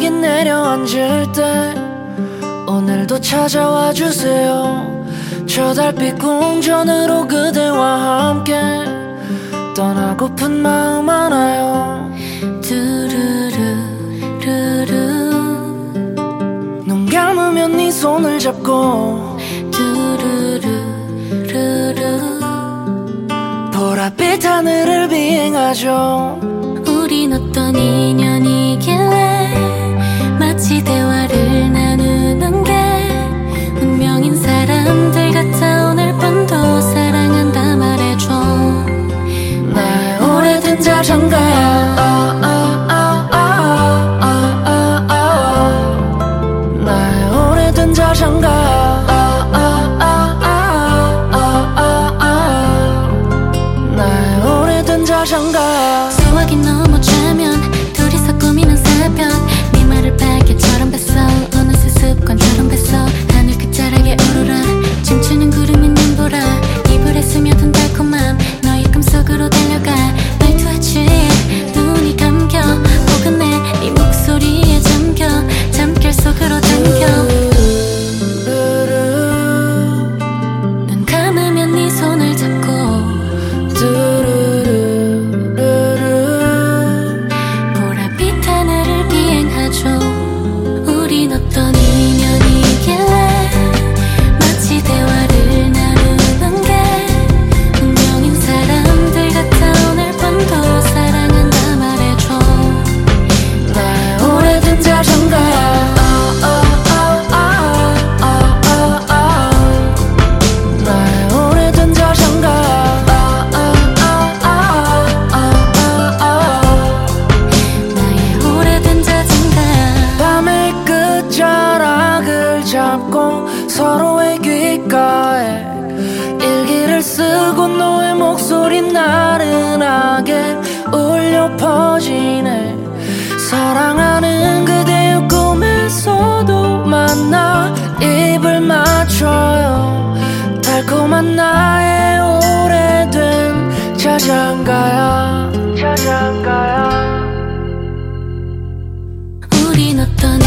여기 내려앉을 때 오늘도 찾아와 주세요. 저 달빛 궁전으로 그대와 함께 떠나고픈 마음 하나요. 두루루루루 눈 감으면 네 손을 잡고 두루루루루 보랏빛 하늘을 비행하죠. 우린 어떤 인연이길래 마치 대화를 나누는 게 운명인 사람들 같아. 오늘 밤도 사랑한다 말해줘. 나의 오래된 자장가야. 나의 오래된 자장가야. 나의 오래된 자장가야. 수화기 넘어가면 둘이서 꾸미는 새벽. 네 말을 발개처럼 뱉어 어느새 습관처럼 뱉어 하늘 끝자락에 오로라 춤추는 구름이 눈보라. 이불에 스며든 달콤함 너의 꿈속으로 달려가. 말투하지 눈이 감겨 포근해 네 목소리에 잠겨 잠결 속으로 당겨. 눈 감으면 네 손을 잡고 보랏빛 하늘을 비행하죠. 우린 어떤 인연이길래 마치 대화를 나누는 게 운명인 사람들 같아. 오늘 밤도 사랑한다 말해줘. 나의 오래된 자장가야. 나의 오래된 자장가야. 나의 오래된 자장가. 밤의 끝자락을 잡고 서로의 귓가에 일기를 쓰고 너의 목소리 나른하게 울려 퍼지네. 사랑하는 그대의 꿈에서도 만나 입을 맞춰요. 달콤한 나의 오래된 자장가야. 자장가야. 우린 어떤